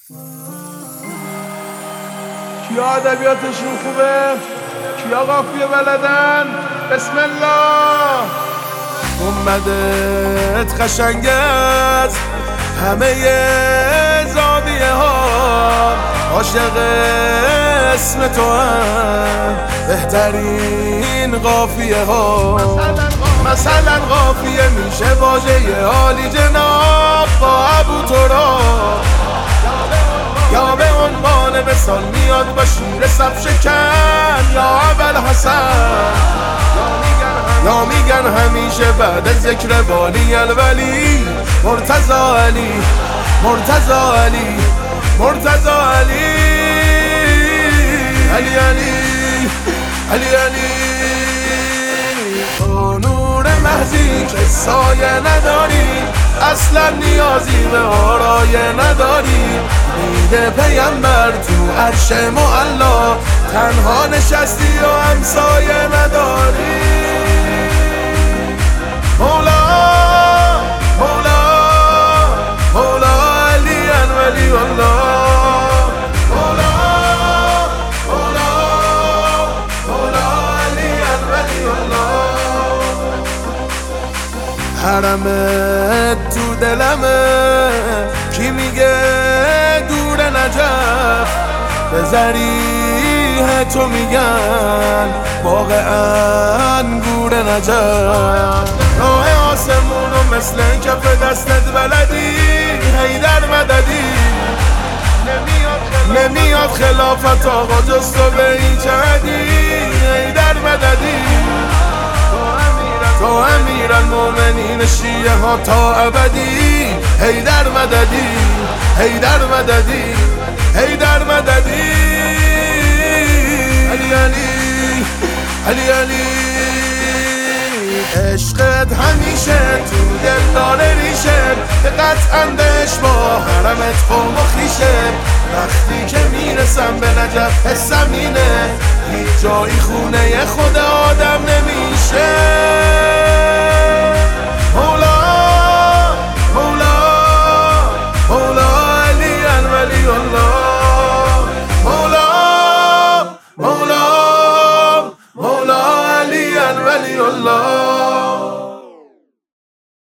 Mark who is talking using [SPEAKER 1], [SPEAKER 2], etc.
[SPEAKER 1] کیا ادبیاتشون خوبه؟ کیا قافیه بلدن؟ بسم الله. اومدت قشنگ از همه زاویه ها، عاشق اسم تو هم بهترین قافیه ها. مثلا قافیه میشه واژه عالی جناب با ابو تراب، یا به عنوان مثال میاد با شیر صف شکن یا ابوالحسن، یا میگن همیشه بعد ذکر والی الولی مرتضی علی، مرتضی علی، مرتضی علی، علی علی، علی علی. تو نور محضی که سایه نداری، اصلا نیازی به آرایه نداری. میده پیمبر تو عرش معلا، تنها نشستی و همسایه نداری. مولا مولا مولا علی ولی الله، مولا مولا مولا علی ولی الله. حرمت تو دلمه، کی میگه دور نجف؟ به ذریح تو میگن واقعا گور نجف. راه آسمونو مثل کف دستت بلدی، حیدر مددی. نمیاد خلافت آقا جز تو به این جهدی، حیدر مددی. تو امیرالمومنین شیعه ها تا ابدی، حیدر مددی، حیدر مددی، حیدر مددی. علی علی، علی علی. عشقت همیشه تو دل داره ریشه، به قطع اندش با حرمت فوق و خیشه. وقتی که میرسم به نجف حسم اینه، هیچ جایی خونه خود آدم نمیشه.